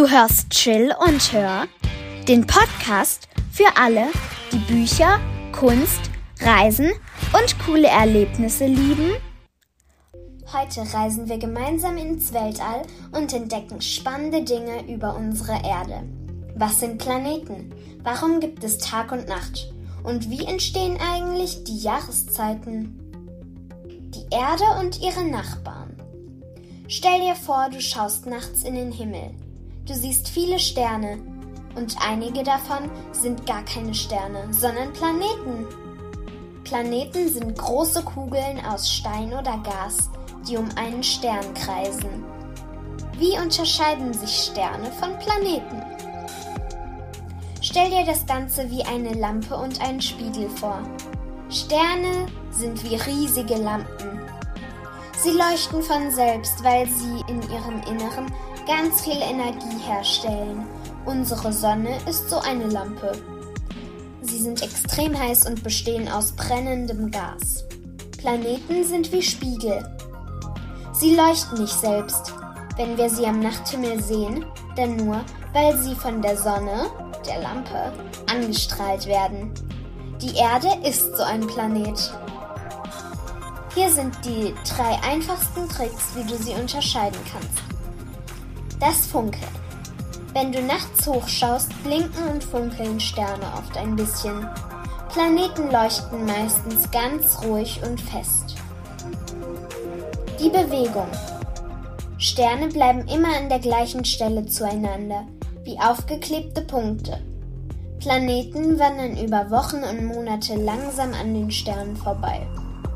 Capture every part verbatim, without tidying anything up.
Du hörst Chill und Hör, den Podcast für alle, die Bücher, Kunst, Reisen und coole Erlebnisse lieben. Heute reisen wir gemeinsam ins Weltall und entdecken spannende Dinge über unsere Erde. Was sind Planeten? Warum gibt es Tag und Nacht? Und wie entstehen eigentlich die Jahreszeiten? Die Erde und ihre Nachbarn. Stell dir vor, du schaust nachts in den Himmel. Du siehst viele Sterne und einige davon sind gar keine Sterne, sondern Planeten. Planeten sind große Kugeln aus Stein oder Gas, die um einen Stern kreisen. Wie unterscheiden sich Sterne von Planeten? Stell dir das Ganze wie eine Lampe und einen Spiegel vor. Sterne sind wie riesige Lampen. Sie leuchten von selbst, weil sie in ihrem Inneren ganz viel Energie herstellen. Unsere Sonne ist so eine Lampe. Sie sind extrem heiß und bestehen aus brennendem Gas. Planeten sind wie Spiegel. Sie leuchten nicht selbst, wenn wir sie am Nachthimmel sehen, denn nur, weil sie von der Sonne, der Lampe, angestrahlt werden. Die Erde ist so ein Planet. Hier sind die drei einfachsten Tricks, wie du sie unterscheiden kannst. Das Funkeln. Wenn du nachts hochschaust, blinken und funkeln Sterne oft ein bisschen. Planeten leuchten meistens ganz ruhig und fest. Die Bewegung. Sterne bleiben immer an der gleichen Stelle zueinander, wie aufgeklebte Punkte. Planeten wandern über Wochen und Monate langsam an den Sternen vorbei.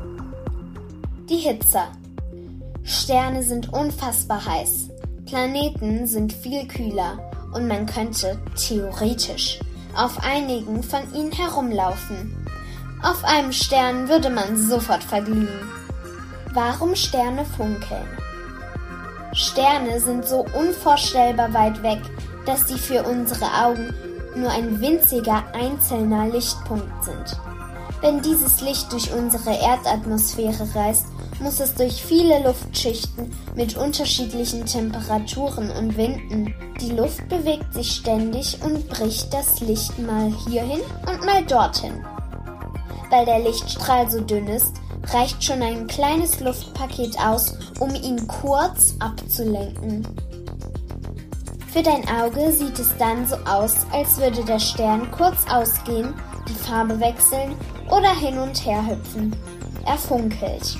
Die Hitze. Sterne sind unfassbar heiß. Planeten sind viel kühler und man könnte, theoretisch, auf einigen von ihnen herumlaufen. Auf einem Stern würde man sofort verglühen. Warum Sterne funkeln? Sterne sind so unvorstellbar weit weg, dass sie für unsere Augen nur ein winziger einzelner Lichtpunkt sind. Wenn dieses Licht durch unsere Erdatmosphäre reist, muss es durch viele Luftschichten mit unterschiedlichen Temperaturen und Winden. Die Luft bewegt sich ständig und bricht das Licht mal hierhin und mal dorthin. Weil der Lichtstrahl so dünn ist, reicht schon ein kleines Luftpaket aus, um ihn kurz abzulenken. Für dein Auge sieht es dann so aus, als würde der Stern kurz ausgehen, die Farbe wechseln oder hin und her hüpfen. Er funkelt.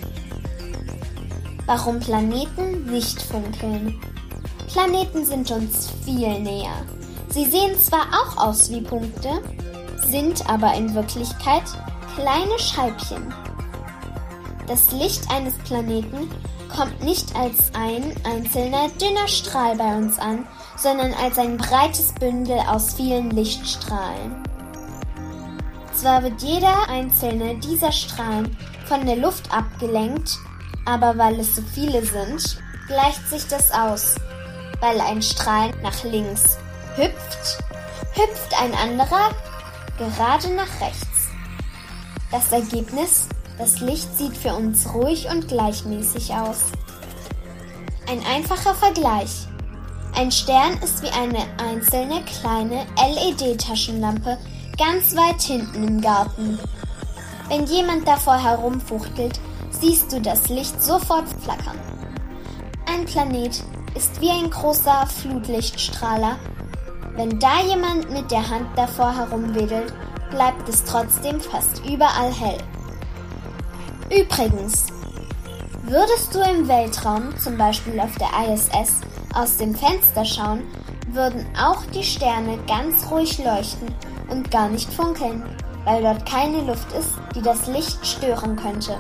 Warum Planeten nicht funkeln? Planeten sind uns viel näher. Sie sehen zwar auch aus wie Punkte, sind aber in Wirklichkeit kleine Scheibchen. Das Licht eines Planeten kommt nicht als ein einzelner dünner Strahl bei uns an, sondern als ein breites Bündel aus vielen Lichtstrahlen. Zwar wird jeder einzelne dieser Strahlen von der Luft abgelenkt, aber weil es so viele sind, gleicht sich das aus. Weil ein Strahl nach links hüpft, hüpft ein anderer gerade nach rechts. Das Ergebnis: das Licht sieht für uns ruhig und gleichmäßig aus. Ein einfacher Vergleich. Ein Stern ist wie eine einzelne kleine L E D-Taschenlampe ganz weit hinten im Garten. Wenn jemand davor herumfuchtelt, siehst du das Licht sofort flackern. Ein Planet ist wie ein großer Flutlichtstrahler. Wenn da jemand mit der Hand davor herumwedelt, bleibt es trotzdem fast überall hell. Übrigens, würdest du im Weltraum, zum Beispiel auf der I S S, aus dem Fenster schauen, würden auch die Sterne ganz ruhig leuchten und gar nicht funkeln, weil dort keine Luft ist, die das Licht stören könnte.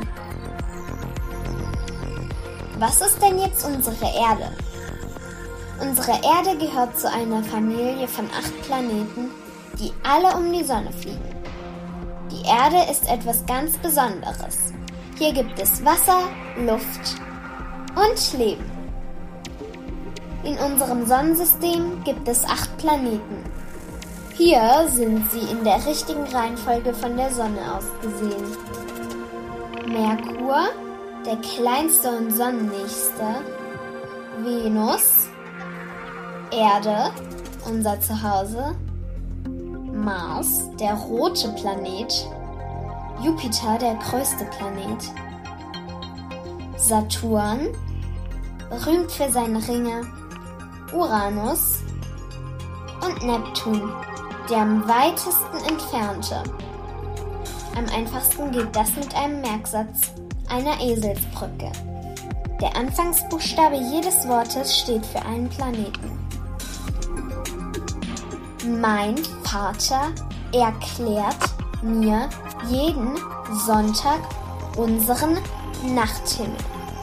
Was ist denn jetzt unsere Erde? Unsere Erde gehört zu einer Familie von acht Planeten, die alle um die Sonne fliegen. Die Erde ist etwas ganz Besonderes. Hier gibt es Wasser, Luft und Leben. In unserem Sonnensystem gibt es acht Planeten. Hier sind sie in der richtigen Reihenfolge von der Sonne aus gesehen. Merkur, der kleinste und sonnennächste, Venus, Erde, unser Zuhause, Mars, der rote Planet, Jupiter, der größte Planet, Saturn, berühmt für seine Ringe, Uranus und Neptun, der am weitesten entfernte. Am einfachsten geht das mit einem Merksatz, einer Eselsbrücke. Der Anfangsbuchstabe jedes Wortes steht für einen Planeten. Mein Vater erklärt mir jeden Sonntag unseren Nachthimmel.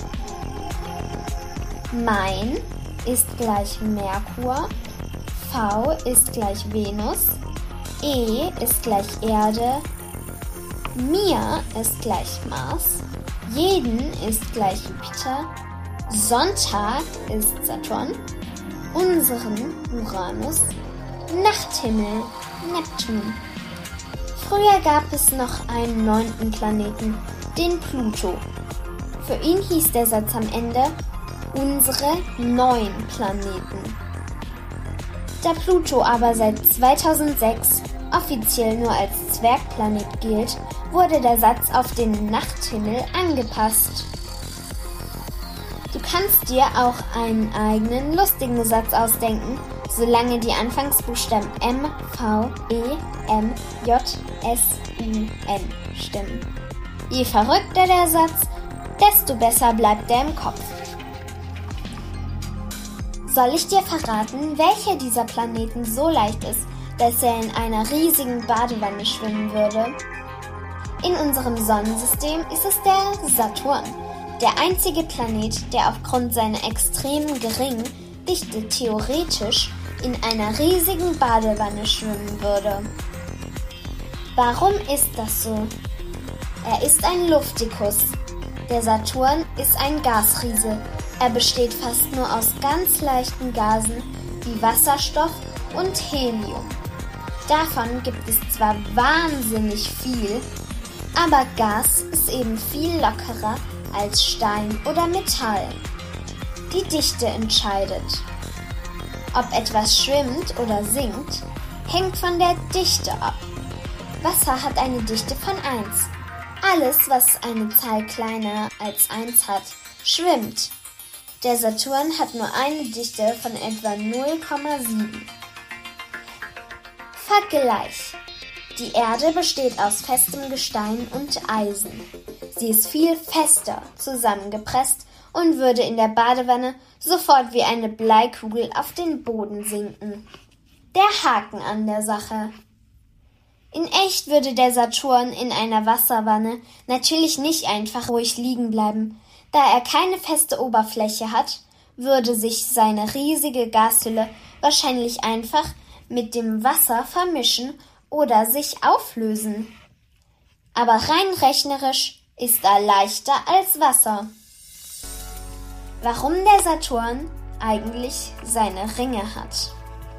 Mein ist gleich Merkur, V ist gleich Venus, E ist gleich Erde, mir ist gleich Mars, jeden ist gleich Jupiter, Sonntag ist Saturn, unseren Uranus, Nachthimmel Neptun. Früher gab es noch einen neunten Planeten, den Pluto. Für ihn hieß der Satz am Ende unsere neun Planeten. Da Pluto aber seit zweitausendsechs offiziell nur als Zwergplanet gilt, wurde der Satz auf den Nachthimmel angepasst. Du kannst dir auch einen eigenen lustigen Satz ausdenken, solange die Anfangsbuchstaben M, V, E, M, J, S, U, N stimmen. Je verrückter der Satz, desto besser bleibt er im Kopf. Soll ich dir verraten, welcher dieser Planeten so leicht ist, dass er in einer riesigen Badewanne schwimmen würde? In unserem Sonnensystem ist es der Saturn, der einzige Planet, der aufgrund seiner extrem geringen Dichte theoretisch in einer riesigen Badewanne schwimmen würde. Warum ist das so? Er ist ein Luftikus. Der Saturn ist ein Gasriese. Er besteht fast nur aus ganz leichten Gasen wie Wasserstoff und Helium. Davon gibt es zwar wahnsinnig viel, aber Gas ist eben viel lockerer als Stein oder Metall. Die Dichte entscheidet. Ob etwas schwimmt oder sinkt, hängt von der Dichte ab. Wasser hat eine Dichte von eins. Alles, was eine Zahl kleiner als eins hat, schwimmt. Der Saturn hat nur eine Dichte von etwa null Komma sieben. Vergleich. Die Erde besteht aus festem Gestein und Eisen. Sie ist viel fester zusammengepresst und würde in der Badewanne sofort wie eine Bleikugel auf den Boden sinken. Der Haken an der Sache. In echt würde der Saturn in einer Wasserwanne natürlich nicht einfach ruhig liegen bleiben. Da er keine feste Oberfläche hat, würde sich seine riesige Gashülle wahrscheinlich einfach mit dem Wasser vermischen oder sich auflösen. Aber rein rechnerisch ist er leichter als Wasser. Warum der Saturn eigentlich seine Ringe hat.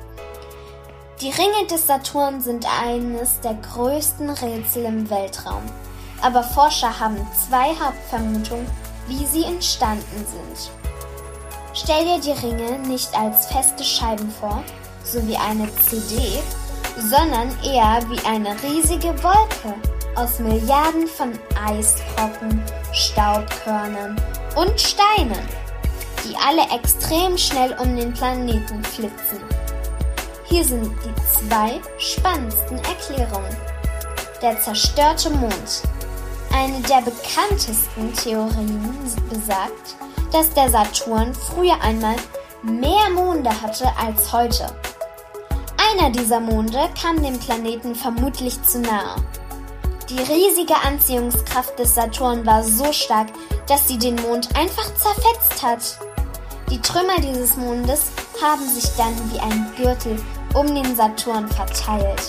Die Ringe des Saturn sind eines der größten Rätsel im Weltraum. Aber Forscher haben zwei Hauptvermutungen, wie sie entstanden sind. Stell dir die Ringe nicht als feste Scheiben vor, so wie eine C D, sondern eher wie eine riesige Wolke aus Milliarden von Eisbrocken, Staubkörnern und Steinen, die alle extrem schnell um den Planeten flitzen. Hier sind die zwei spannendsten Erklärungen. Der zerstörte Mond. Eine der bekanntesten Theorien besagt, dass der Saturn früher einmal mehr Monde hatte als heute. Einer dieser Monde kam dem Planeten vermutlich zu nahe. Die riesige Anziehungskraft des Saturn war so stark, dass sie den Mond einfach zerfetzt hat. Die Trümmer dieses Mondes haben sich dann wie ein Gürtel um den Saturn verteilt.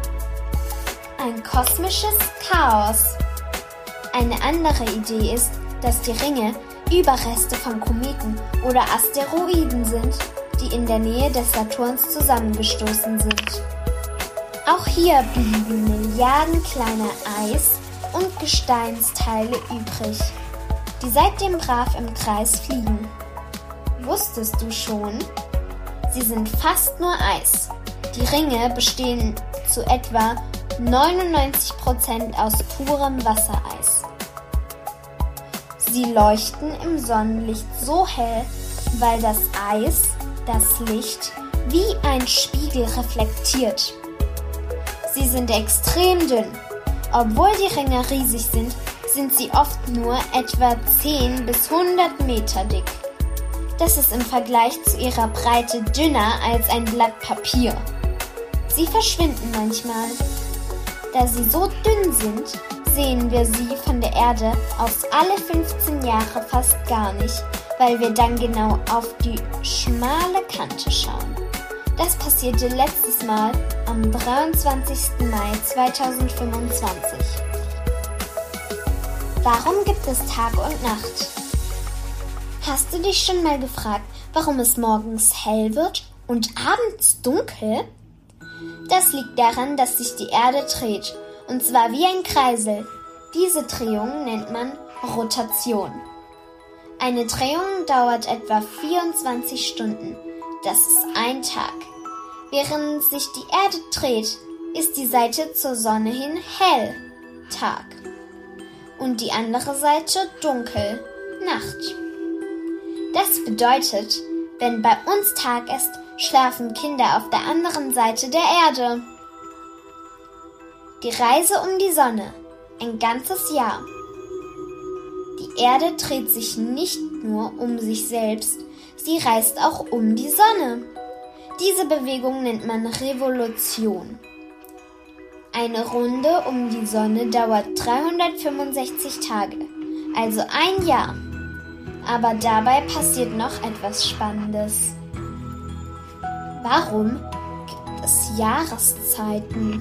Ein kosmisches Chaos. Eine andere Idee ist, dass die Ringe Überreste von Kometen oder Asteroiden sind, die in der Nähe des Saturns zusammengestoßen sind. Auch hier blieben Milliarden kleiner Eis- und Gesteinsteile übrig, die seitdem brav im Kreis fliegen. Wusstest du schon? Sie sind fast nur Eis. Die Ringe bestehen zu etwa neunundneunzig Prozent aus purem Wassereis. Sie leuchten im Sonnenlicht so hell, weil das Eis das Licht wie ein Spiegel reflektiert. Sie sind extrem dünn. Obwohl die Ringe riesig sind, sind sie oft nur etwa zehn bis hundert Meter dick. Das ist im Vergleich zu ihrer Breite dünner als ein Blatt Papier. Sie verschwinden manchmal. Da sie so dünn sind, sehen wir sie von der Erde aus alle fünfzehn Jahre fast gar nicht, weil wir dann genau auf die schmale Kante schauen. Das passierte letztes Mal am dreiundzwanzigsten Mai zweitausendfünfundzwanzig. Warum gibt es Tag und Nacht? Hast du dich schon mal gefragt, warum es morgens hell wird und abends dunkel? Das liegt daran, dass sich die Erde dreht, und zwar wie ein Kreisel. Diese Drehung nennt man Rotation. Eine Drehung dauert etwa vierundzwanzig Stunden. Das ist ein Tag. Während sich die Erde dreht, ist die Seite zur Sonne hin hell, Tag. Und die andere Seite dunkel, Nacht. Das bedeutet, wenn bei uns Tag ist, schlafen Kinder auf der anderen Seite der Erde. Die Reise um die Sonne, ein ganzes Jahr. Die Erde dreht sich nicht nur um sich selbst, sie reist auch um die Sonne. Diese Bewegung nennt man Revolution. Eine Runde um die Sonne dauert dreihundertfünfundsechzig Tage, also ein Jahr. Aber dabei passiert noch etwas Spannendes. Warum gibt es Jahreszeiten?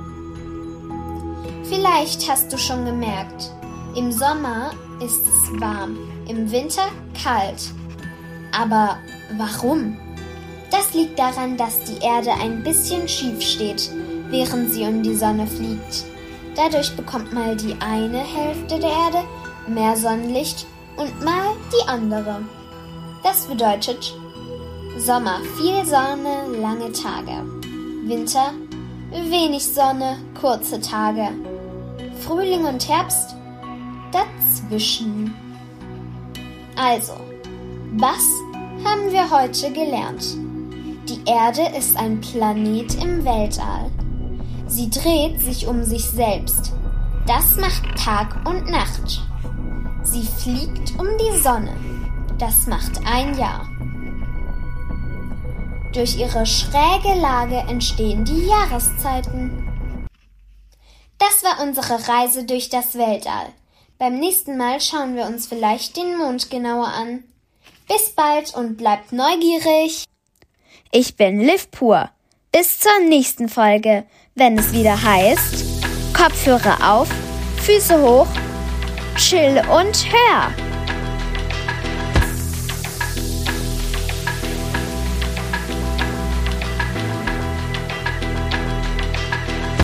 Vielleicht hast du schon gemerkt, im Sommer ist es warm, im Winter kalt. Aber warum? Das liegt daran, dass die Erde ein bisschen schief steht, während sie um die Sonne fliegt. Dadurch bekommt mal die eine Hälfte der Erde mehr Sonnenlicht und mal die andere. Das bedeutet Sommer, viel Sonne, lange Tage. Winter, wenig Sonne, kurze Tage. Frühling und Herbst, dazwischen. Also, was haben wir heute gelernt? Die Erde ist ein Planet im Weltall. Sie dreht sich um sich selbst. Das macht Tag und Nacht. Sie fliegt um die Sonne. Das macht ein Jahr. Durch ihre schräge Lage entstehen die Jahreszeiten. Das war unsere Reise durch das Weltall. Beim nächsten Mal schauen wir uns vielleicht den Mond genauer an. Bis bald und bleibt neugierig. Ich bin Liv Pur. Bis zur nächsten Folge, wenn es wieder heißt, Kopfhörer auf, Füße hoch, chill und hör.